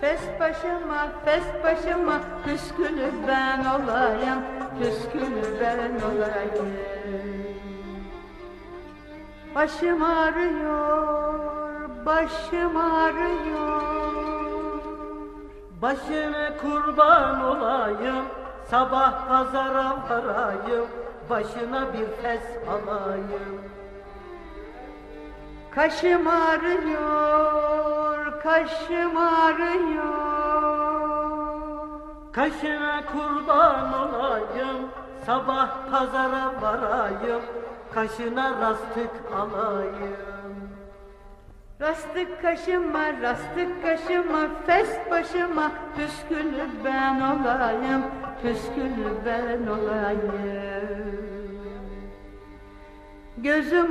fes başıma, püskülü ben olayım, püskülü ben olayım. Başım ağrıyor, başım ağrıyor. Başına kurban olayım, sabah pazara varayım, başına bir fes alayım. Kaşım ağrıyor, kaşım ağrıyor. Kaşına kurban olayım, sabah pazara varayım, kaşına rastık alayım. Rastık kaşıma, fes başıma, püskülü ben olayım, püskülü ben olayım. Gözüm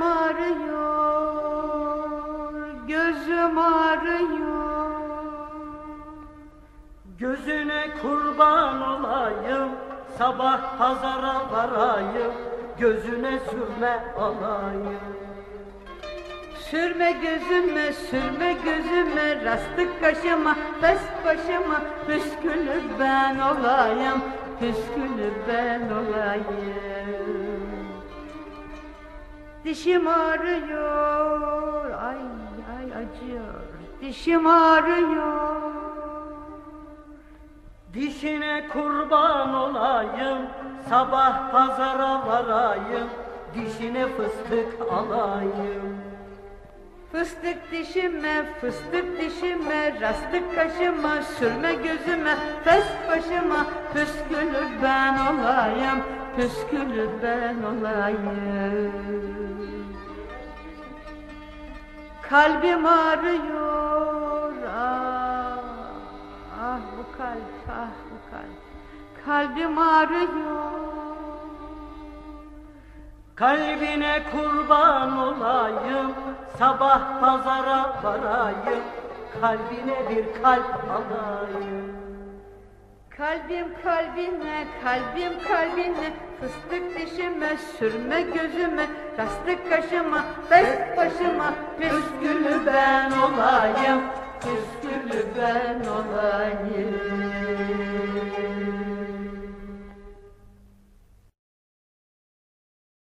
ağrıyor, gözüm ağrıyor. Gözüne kurban olayım, sabah pazara varayım, gözüne sürme alayım. Sürme gözüme, rastık kaşıma, fes başıma, püskülü ben olayım, püskülü ben olayım. Dişim ağrıyor, ay acıyor, dişim ağrıyor. Dişine kurban olayım, sabah pazara varayım, dişine fıstık alayım. Fıstık dişime, rastık kaşıma, sürme gözüme, fes başıma, püskülü ben olayım, püskülü ben olayım. Kalbim ağrıyor, ah bu kalp, kalbim ağrıyor. Kalbine kurban olayım, sabah pazara varayım, kalbine bir kalp alayım. Kalbim kalbine, fıstık dişime, sürme gözüme, rastık kaşıma, fes başıma, püskülü ben olayım, püskülü ben olayım.